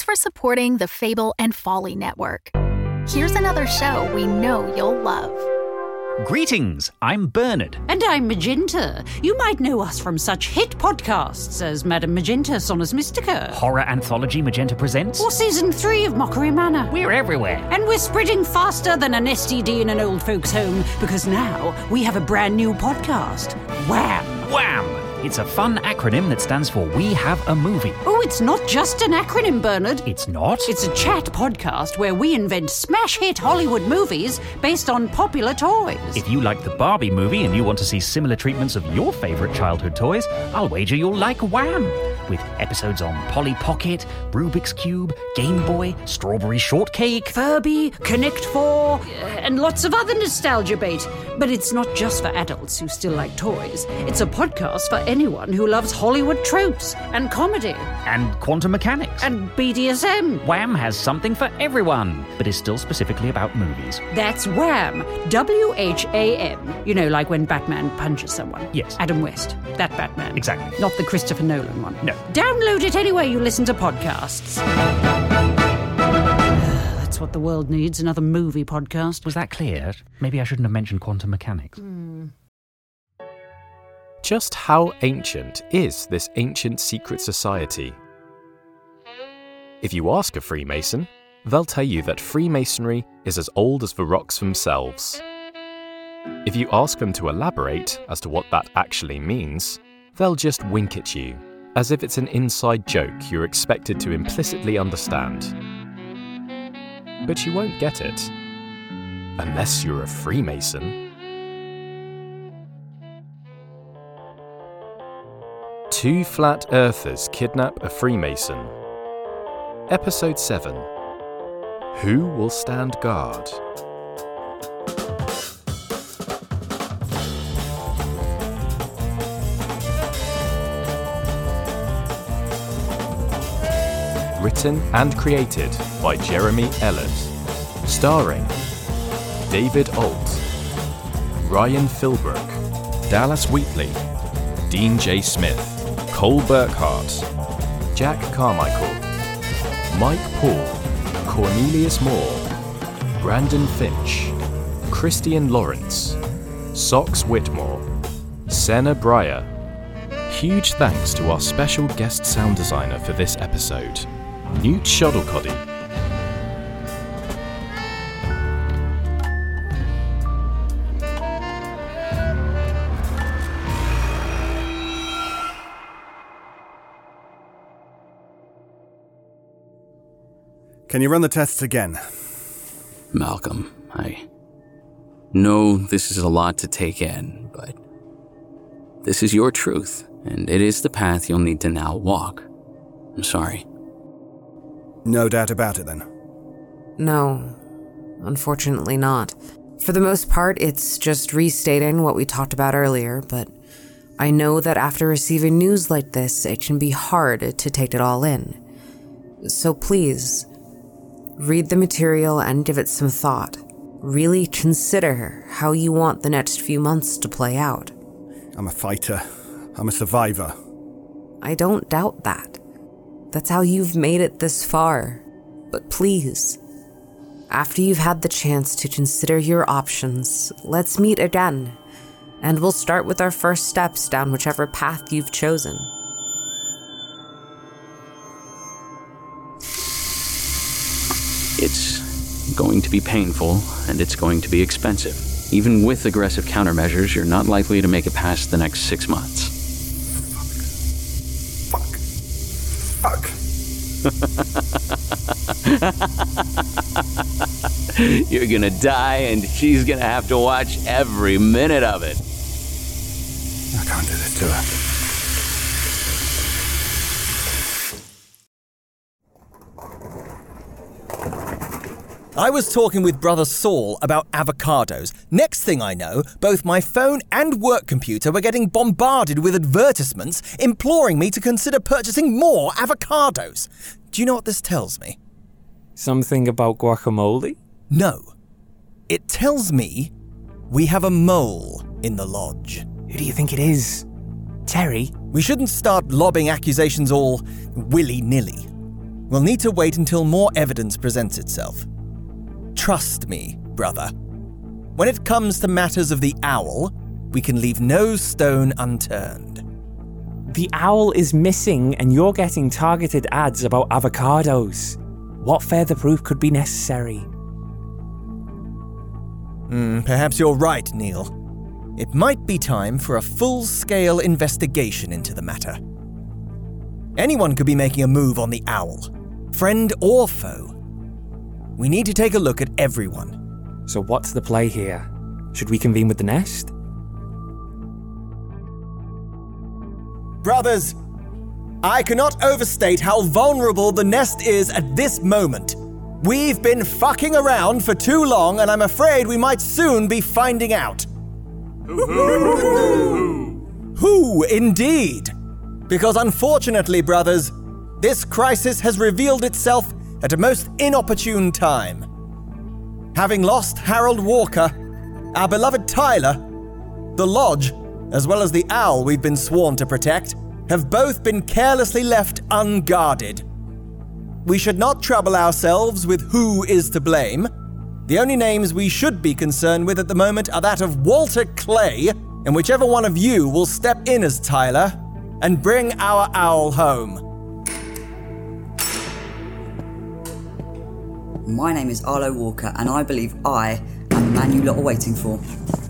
for supporting the Fable and Folly Network. Here's another show we know you'll love. Greetings, I'm Bernard. And I'm Magenta. You might know us from such hit podcasts as Madame Magenta, Sonus Mystica. Horror anthology Magenta Presents. Or Season 3 of Mockery Manor. We're everywhere. And we're spreading faster than an STD in an old folks' home, because now we have a brand new podcast. Wham! Wham! It's a fun acronym that stands for We Have a Movie. Oh, it's not just an acronym, Bernard. It's not? It's a chat podcast where we invent smash hit Hollywood movies based on popular toys. If you like the Barbie movie and you want to see similar treatments of your favourite childhood toys, I'll wager you'll like Wham! With episodes on Polly Pocket, Rubik's Cube, Game Boy, Strawberry Shortcake, Furby, Connect 4, and lots of other nostalgia bait. But it's not just for adults who still like toys. It's a podcast for anyone who loves Hollywood tropes and comedy. And quantum mechanics. And BDSM. Wham! Has something for everyone, but is still specifically about movies. That's Wham! WHAM. You know, like when Batman punches someone. Yes. Adam West. That Batman. Exactly. Not the Christopher Nolan one. No. Download it anywhere you listen to podcasts. That's what the world needs, another movie podcast. Was that clear? Maybe I shouldn't have mentioned quantum mechanics. Just how ancient is this ancient secret society? If you ask a Freemason, they'll tell you that Freemasonry is as old as the rocks themselves. If you ask them to elaborate as to what that actually means, they'll just wink at you, as if it's an inside joke you're expected to implicitly understand. But you won't get it. Unless you're a Freemason. Two Flat Earthers Kidnap a Freemason. Episode 7. Who will stand guard? Written and created by Jeremy Ellard. Starring David Ault, Ryan Philbrook, Dallas Wheatley, Dean J. Smith, Cole Burkhart, Jack Carmichael, Mike Paul, Cornelius Moore, Brandon Finch, Christian Lawrence, Sox Whitmore, Senna Breyer. Huge thanks to our special guest sound designer for this episode, Newt Shuttlecoddy. Can you run the tests again? Malcolm, I know this is a lot to take in, but this is your truth, and it is the path you'll need to now walk. I'm sorry. No doubt about it, then. No, unfortunately not. For the most part, it's just restating what we talked about earlier, but I know that after receiving news like this, it can be hard to take it all in. So please, read the material and give it some thought. Really consider how you want the next few months to play out. I'm a fighter. I'm a survivor. I don't doubt that. That's how you've made it this far. But please, after you've had the chance to consider your options, let's meet again, and we'll start with our first steps down whichever path you've chosen. It's going to be painful, and it's going to be expensive. Even with aggressive countermeasures, you're not likely to make it past the next 6 months. Fuck. You're gonna die, and she's gonna have to watch every minute of it. I can't do this to her. I was talking with Brother Saul about avocados. Next thing I know, both my phone and work computer were getting bombarded with advertisements imploring me to consider purchasing more avocados. Do you know what this tells me? Something about guacamole? No. It tells me we have a mole in the lodge. Who do you think it is? Terry? We shouldn't start lobbing accusations all willy-nilly. We'll need to wait until more evidence presents itself. Trust me, brother. When it comes to matters of the owl, we can leave no stone unturned. The owl is missing and you're getting targeted ads about avocados. What further proof could be necessary? Perhaps you're right, Neil. It might be time for a full-scale investigation into the matter. Anyone could be making a move on the owl, friend or foe. We need to take a look at everyone. So what's the play here? Should we convene with the Nest? Brothers, I cannot overstate how vulnerable the Nest is at this moment. We've been fucking around for too long, and I'm afraid we might soon be finding out. Who, indeed? Because unfortunately, brothers, this crisis has revealed itself at a most inopportune time. Having lost Harold Walker, our beloved Tyler, the Lodge, as well as the owl we've been sworn to protect, have both been carelessly left unguarded. We should not trouble ourselves with who is to blame. The only names we should be concerned with at the moment are that of Walter Clay, and whichever one of you will step in as Tyler and bring our owl home. My name is Arlo Walker, and I believe I am the man you lot are waiting for.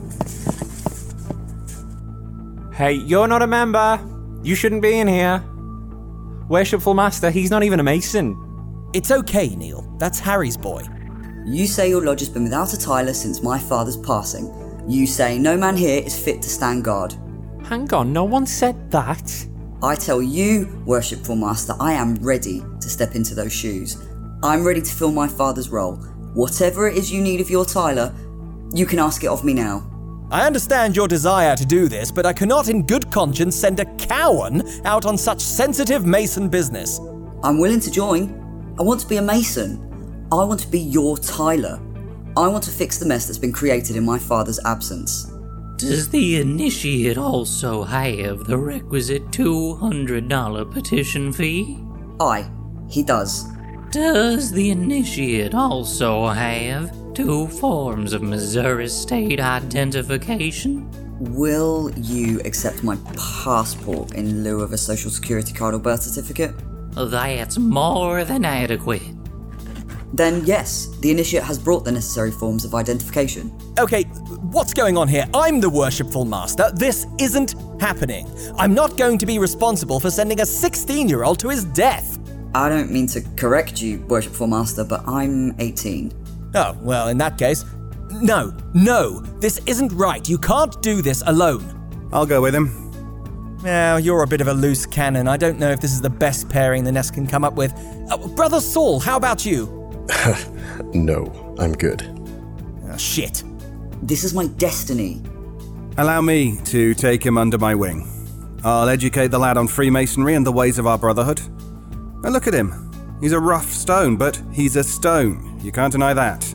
Hey, you're not a member. You shouldn't be in here. Worshipful Master, he's not even a Mason. It's okay, Neil. That's Harry's boy. You say your lodge has been without a Tyler since my father's passing. You say no man here is fit to stand guard. Hang on, no one said that. I tell you, Worshipful Master, I am ready to step into those shoes. I'm ready to fill my father's role. Whatever it is you need of your Tyler, you can ask it of me now. I understand your desire to do this, but I cannot in good conscience send a Cowan out on such sensitive Mason business. I'm willing to join. I want to be a Mason. I want to be your Tyler. I want to fix the mess that's been created in my father's absence. Does the initiate also have the requisite $200 petition fee? Aye, he does. Does the initiate also have 2 forms of Missouri state identification? Will you accept my passport in lieu of a social security card or birth certificate? That's more than adequate. Then yes, the initiate has brought the necessary forms of identification. Okay, what's going on here? I'm the Worshipful Master. This isn't happening. I'm not going to be responsible for sending a 16-year-old to his death. I don't mean to correct you, Worshipful Master, but I'm 18. Oh, well, in that case, no, this isn't right. You can't do this alone. I'll go with him. Now, you're a bit of a loose cannon. I don't know if this is the best pairing the Nest can come up with. Brother Saul, how about you? No, I'm good. Oh, shit. This is my destiny. Allow me to take him under my wing. I'll educate the lad on Freemasonry and the ways of our brotherhood. And look at him. He's a rough stone, but he's a stone. You can't deny that.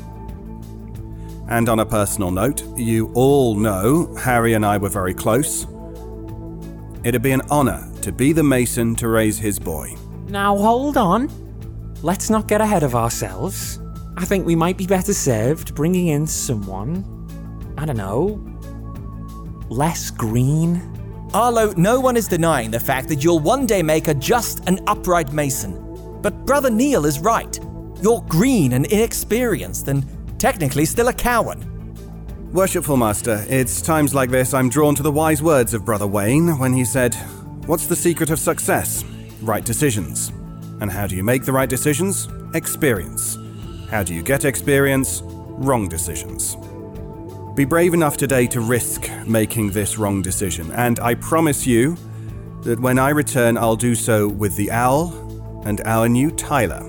And on a personal note, you all know Harry and I were very close. It'd be an honor to be the Mason to raise his boy. Now hold on. Let's not get ahead of ourselves. I think we might be better served bringing in someone, I don't know, less green. Arlo, no one is denying the fact that you'll one day make a just and upright Mason. But Brother Neil is right. You're green and inexperienced and technically still a Cowan. Worshipful Master, it's times like this I'm drawn to the wise words of Brother Wayne when he said, "What's the secret of success? Right decisions. And how do you make the right decisions? Experience. How do you get experience? Wrong decisions. Be brave enough today to risk making this wrong decision, and I promise you that when I return, I'll do so with the owl and our new Tyler."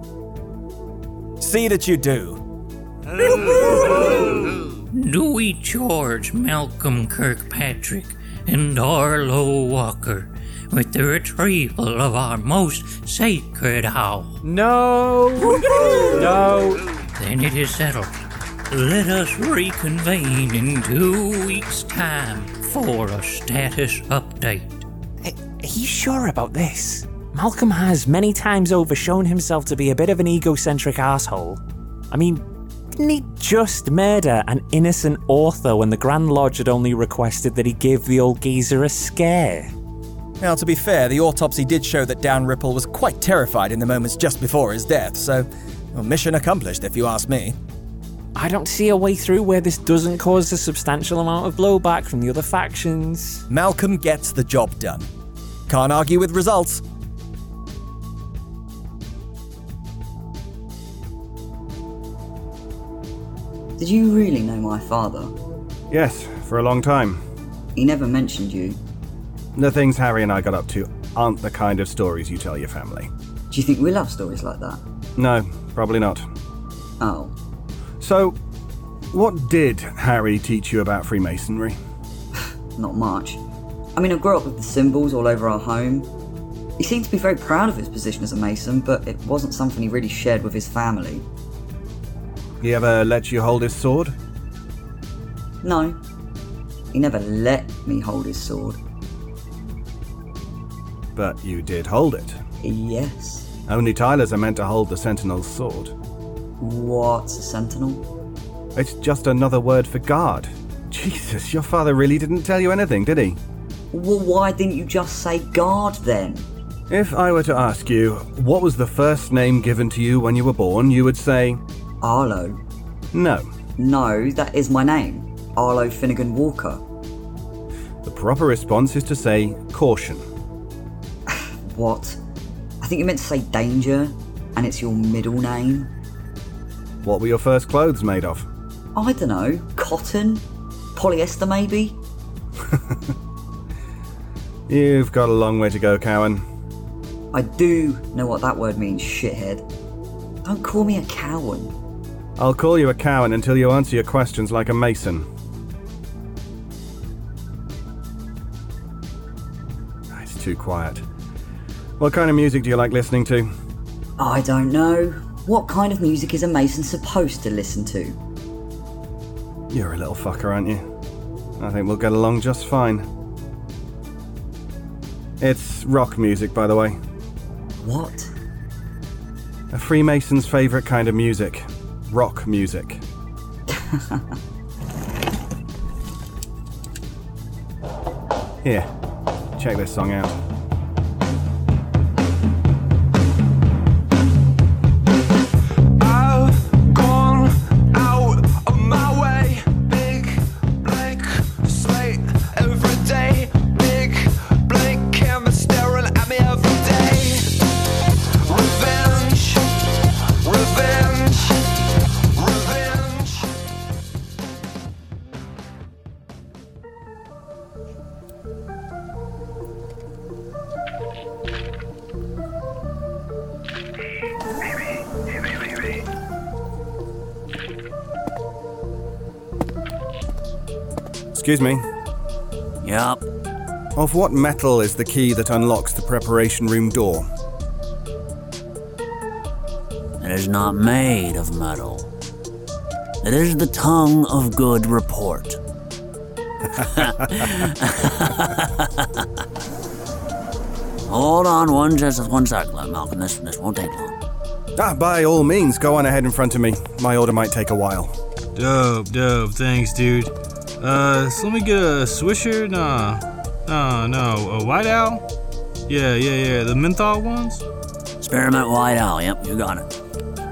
See that you do. Do we charge Malcolm Kirkpatrick and Arlo Walker with the retrieval of our most sacred owl? No! No! Then it is settled. Let us reconvene in 2 weeks' time for a status update. Are you sure about this? Malcolm has many times over shown himself to be a bit of an egocentric asshole. I mean, didn't he just murder an innocent author when the Grand Lodge had only requested that he give the old geezer a scare? Now, to be fair, the autopsy did show that Dalrymple was quite terrified in the moments just before his death, so mission accomplished if you ask me. I don't see a way through where this doesn't cause a substantial amount of blowback from the other factions. Malcolm gets the job done. Can't argue with results. Did you really know my father? Yes, for a long time. He never mentioned you. The things Harry and I got up to aren't the kind of stories you tell your family. Do you think we love stories like that? No, probably not. Oh. So, what did Harry teach you about Freemasonry? Not much. I mean, I grew up with the symbols all over our home. He seemed to be very proud of his position as a Mason, but it wasn't something he really shared with his family. He ever let you hold his sword? No. He never let me hold his sword. But you did hold it. Yes. Only Tylers are meant to hold the Sentinel's sword. What's a Sentinel? It's just another word for guard. Jesus, your father really didn't tell you anything, did he? Well, why didn't you just say guard then? If I were to ask you, what was the first name given to you when you were born, you would say... Arlo. No. No, that is my name. Arlo Finnegan Walker. The proper response is to say caution. What? I think you meant to say danger, and it's your middle name. What were your first clothes made of? I don't know. Cotton? Polyester, maybe? You've got a long way to go, Cowan. I do know what that word means, shithead. Don't call me a Cowan. I'll call you a Cowan until you answer your questions like a Mason. It's too quiet. What kind of music do you like listening to? I don't know. What kind of music is a Mason supposed to listen to? You're a little fucker, aren't you? I think we'll get along just fine. It's rock music, by the way. What? A Freemason's favourite kind of music. Rock music. Here, check this song out. Excuse me. Yup. Of what metal is the key that unlocks the preparation room door? It is not made of metal. It is the tongue of good report. Hold on one sec, Malcolm. This won't take long. By all means, go on ahead in front of me. My order might take a while. Dope. Thanks, dude. So let me get a Swisher? No, a White Owl? Yeah, the menthol ones? Spearmint White Owl, yep, you got it.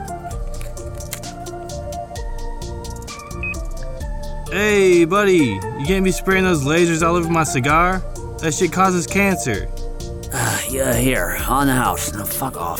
Hey, buddy, you can't be spraying those lasers all over my cigar? That shit causes cancer. Yeah, here, on the house. Now fuck off.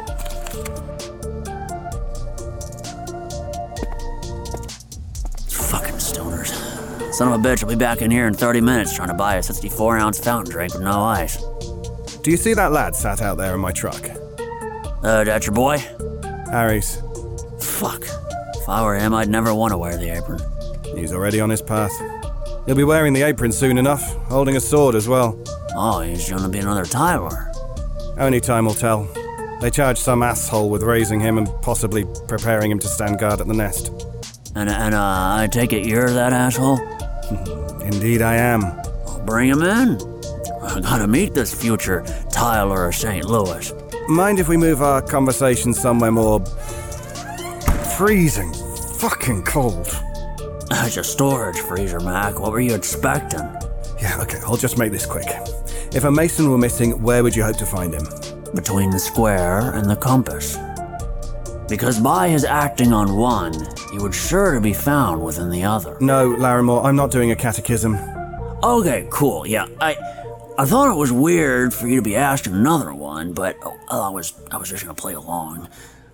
Fucking stoners. Son of a bitch will be back in here in 30 minutes trying to buy a 64-ounce fountain drink with no ice. Do you see that lad sat out there in my truck? That's your boy? Harry's. Fuck. If I were him, I'd never want to wear the apron. He's already on his path. He'll be wearing the apron soon enough, holding a sword as well. Oh, he's gonna be another Tyler. Only time will tell. They charge some asshole with raising him and possibly preparing him to stand guard at the nest. And I take it you're that asshole? Indeed I am. I'll bring him in. I gotta meet this future Tyler of St. Louis. Mind if we move our conversation somewhere more freezing fucking cold? It's a storage freezer, Mac. What were you expecting? Yeah, okay, I'll just make this quick. If a Mason were missing, where would you hope to find him? Between the square and the compass. Because by his acting on one, he would sure to be found within the other. No, Larimore, I'm not doing a catechism. Okay, cool, yeah. I thought it was weird for you to be asking another one, but I was just gonna play along.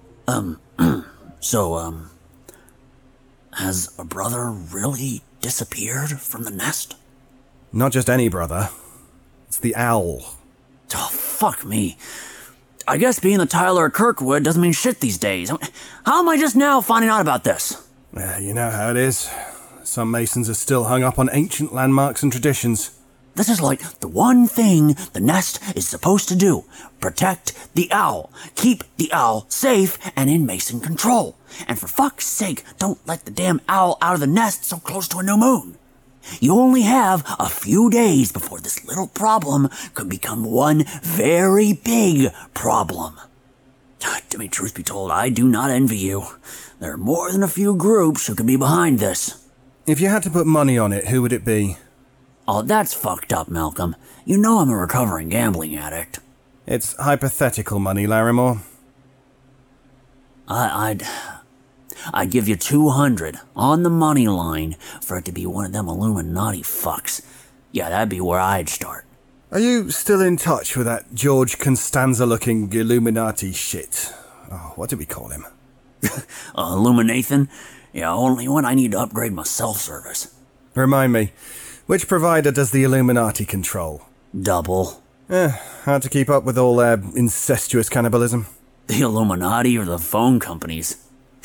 So, has a brother really disappeared from the nest? Not just any brother. It's the owl. Oh, fuck me. I guess being the Tyler of Kirkwood doesn't mean shit these days. How am I just now finding out about this? You know how it is. Some Masons are still hung up on ancient landmarks and traditions. This is like the one thing the nest is supposed to do. Protect the owl. Keep the owl safe and in Mason control. And for fuck's sake, don't let the damn owl out of the nest so close to a new moon. You only have a few days before this little problem could become one very big problem. To be truth be told, I do not envy you. There are more than a few groups who could be behind this. If you had to put money on it, who would it be? Oh, that's fucked up, Malcolm. You know I'm a recovering gambling addict. It's hypothetical money, Larimore. I'd give you 200 on the money line for it to be one of them Illuminati fucks. Yeah, that'd be where I'd start. Are you still in touch with that George Constanza-looking Illuminati shit? Oh, what do we call him? Illuminathan? Yeah, only when I need to upgrade my self-service. Remind me, which provider does the Illuminati control? Double. Hard to keep up with all their incestuous cannibalism. The Illuminati or the phone companies?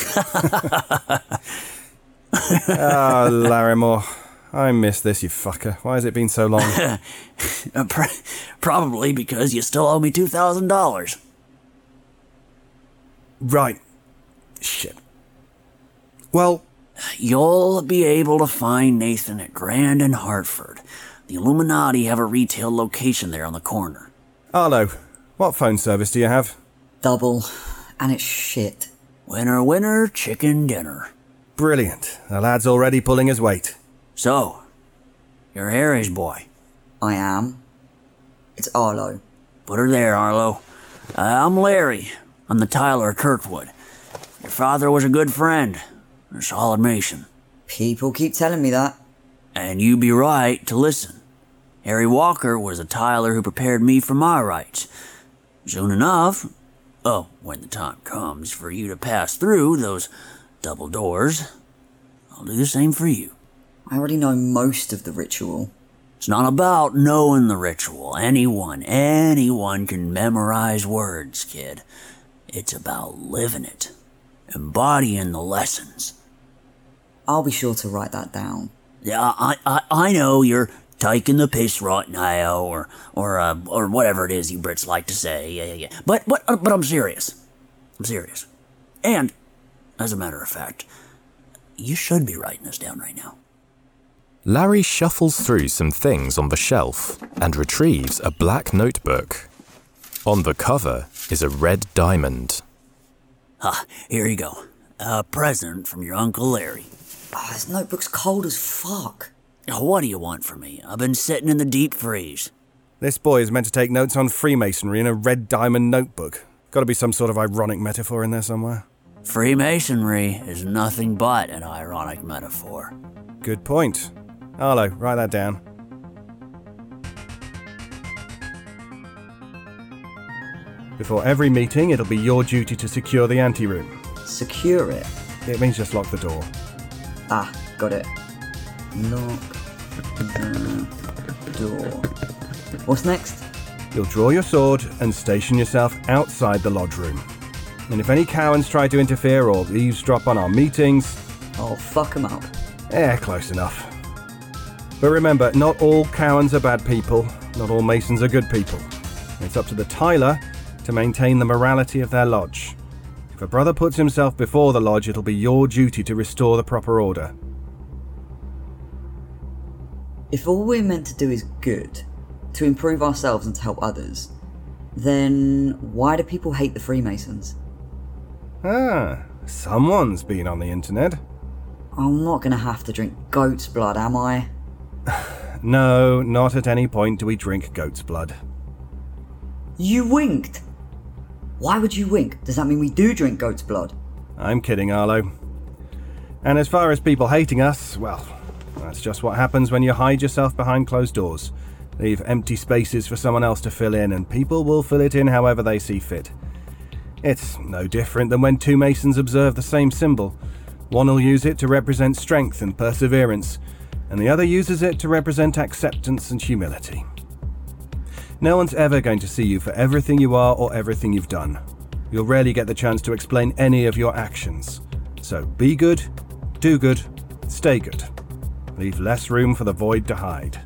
Larimore. I missed this, you fucker. Why has it been so long? Probably because you still owe me $2,000. Right. Shit. Well, you'll be able to find Nathan at Grand and Hartford. The Illuminati have a retail location there on the corner. Arlo, what phone service do you have? Double, and it's shit. Winner, winner, chicken dinner. Brilliant. The lad's already pulling his weight. So, you're Harry's boy. I am. It's Arlo. Put her there, Arlo. I'm Larry. I'm the Tyler of Kirkwood. Your father was a good friend. A solid Mason. People keep telling me that. And you be right to listen. Harry Walker was a Tyler who prepared me for my rights. Soon enough, when the time comes for you to pass through those double doors, I'll do the same for you. I already know most of the ritual. It's not about knowing the ritual. Anyone can memorize words, kid. It's about living it. Embodying the lessons. I'll be sure to write that down. Yeah, I know you're taking the piss right now, or whatever it is you Brits like to say. Yeah. But I'm serious. I'm serious. And, as a matter of fact, you should be writing this down right now. Larry shuffles through some things on the shelf and retrieves a black notebook. On the cover is a red diamond. Here you go. A present from your Uncle Larry. This notebook's cold as fuck. What do you want from me? I've been sitting in the deep freeze. This boy is meant to take notes on Freemasonry in a red diamond notebook. Got to be some sort of ironic metaphor in there somewhere. Freemasonry is nothing but an ironic metaphor. Good point. Arlo, write that down. Before every meeting, it'll be your duty to secure the anteroom. Secure it? It means just lock the door. Got it. Lock the door. What's next? You'll draw your sword and station yourself outside the lodge room. And if any Cowans try to interfere or eavesdrop on our meetings... I'll fuck them up. Close enough. But remember, not all Cowans are bad people. Not all Masons are good people. It's up to the Tyler to maintain the morality of their lodge. If a brother puts himself before the lodge, it'll be your duty to restore the proper order. If all we're meant to do is good, to improve ourselves and to help others, then why do people hate the Freemasons? Someone's been on the internet. I'm not gonna have to drink goat's blood, am I? No, not at any point do we drink goat's blood. You winked! Why would you wink? Does that mean we do drink goat's blood? I'm kidding, Arlo. And as far as people hating us, well, that's just what happens when you hide yourself behind closed doors. Leave empty spaces for someone else to fill in, and people will fill it in however they see fit. It's no different than when two Masons observe the same symbol. One will use it to represent strength and perseverance, and the other uses it to represent acceptance and humility. No one's ever going to see you for everything you are or everything you've done. You'll rarely get the chance to explain any of your actions. So be good, do good, stay good. Leave less room for the void to hide.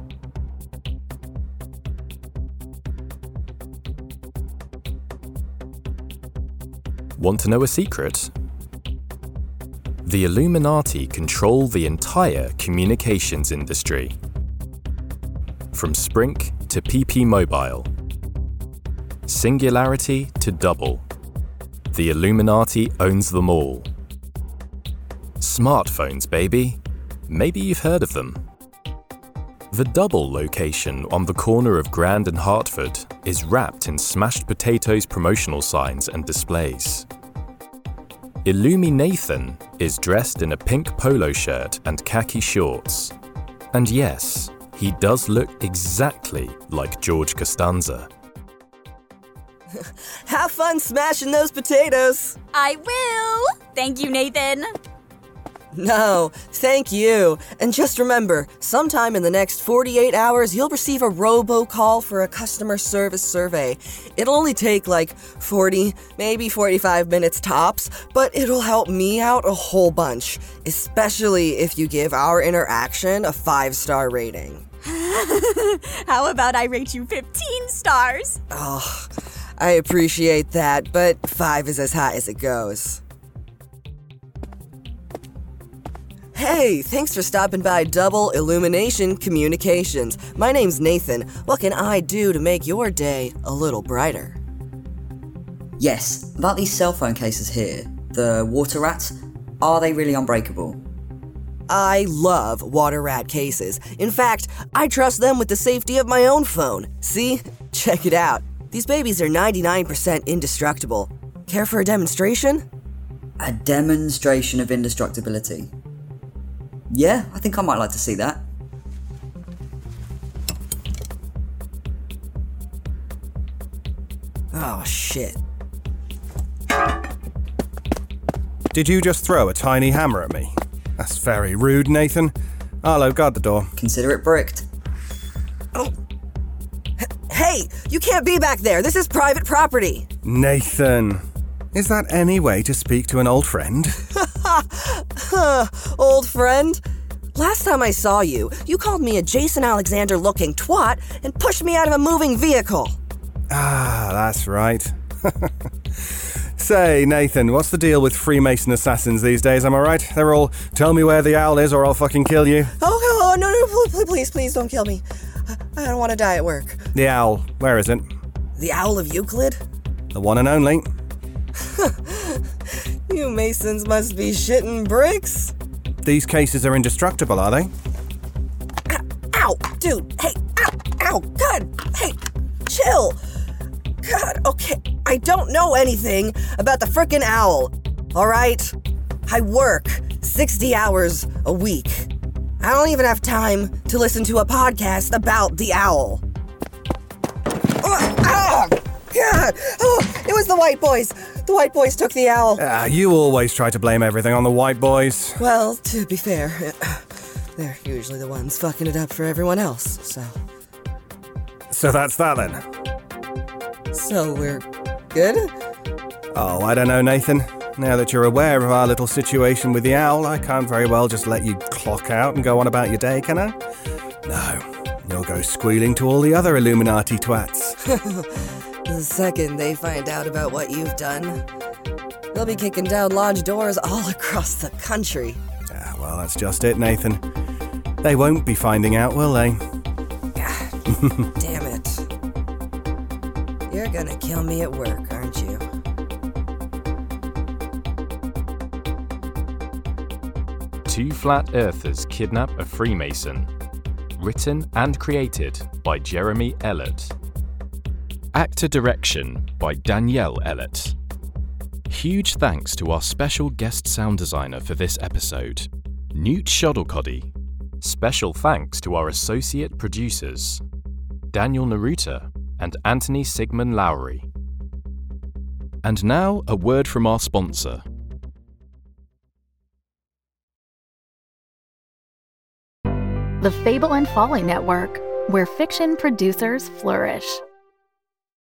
Want to know a secret? The Illuminati control the entire communications industry. From Sprint to PP Mobile. Singularity to Double. The Illuminati owns them all. Smartphones, baby. Maybe you've heard of them. The Double location on the corner of Grand and Hartford is wrapped in Smashed Potatoes promotional signs and displays. Illumi Nathan is dressed in a pink polo shirt and khaki shorts. And yes, he does look exactly like George Costanza. Have fun smashing those potatoes! I will! Thank you, Nathan. No, thank you. And just remember, sometime in the next 48 hours, you'll receive a robocall for a customer service survey. It'll only take like 40, maybe 45 minutes tops, but it'll help me out a whole bunch, especially if you give our interaction a 5-star rating. How about I rate you 15 stars? Oh, I appreciate that, but 5 is as high as it goes. Hey, thanks for stopping by Double Illumination Communications. My name's Nathan. What can I do to make your day a little brighter? Yes, about these cell phone cases here, the water rats, are they really unbreakable? I love water rat cases. In fact, I trust them with the safety of my own phone. See? Check it out. These babies are 99% indestructible. Care for a demonstration? A demonstration of indestructibility. Yeah, I think I might like to see that. Oh, shit. Did you just throw a tiny hammer at me? That's very rude, Nathan. Arlo, guard the door. Consider it bricked. Oh. Hey, you can't be back there. This is private property. Nathan, is that any way to speak to an old friend? Old friend? Last time I saw you, you called me a Jason Alexander-looking twat and pushed me out of a moving vehicle. Ah, that's right. Say, Nathan, what's the deal with Freemason assassins these days, am I right? They're all, tell me where the owl is or I'll fucking kill you. Oh, no, please don't kill me. I don't want to die at work. The owl, where is it? The Owl of Euclid? The one and only. You Masons must be shitting bricks. These cases are indestructible, are they? Ow, dude, hey, ow, God, hey, chill. God, okay, I don't know anything about the frickin' owl, all right? I work 60 hours a week. I don't even have time to listen to a podcast about the owl. God! Oh, it was the white boys. The white boys took the owl. You always try to blame everything on the white boys. Well, to be fair, they're usually the ones fucking it up for everyone else, so... So that's that then? So we're good? Oh, I don't know, Nathan. Now that you're aware of our little situation with the owl, I can't very well just let you clock out and go on about your day, can I? No, you'll go squealing to all the other Illuminati twats. The second they find out about what you've done, they'll be kicking down lodge doors all across the country. Well, that's just it, Nathan. They won't be finding out, will they? Damn it. You're gonna kill me at work, aren't you? Two Flat Earthers Kidnap a Freemason. Written and created by Jeremy Ellett. Actor direction by Danielle Ellett. Huge thanks to our special guest sound designer for this episode, Newt Shuttlecoddy. Special thanks to our associate producers, Daniel Naruta and Anthony Sigmund Lowry. And now, a word from our sponsor. The Fable and Folly Network, where fiction producers flourish.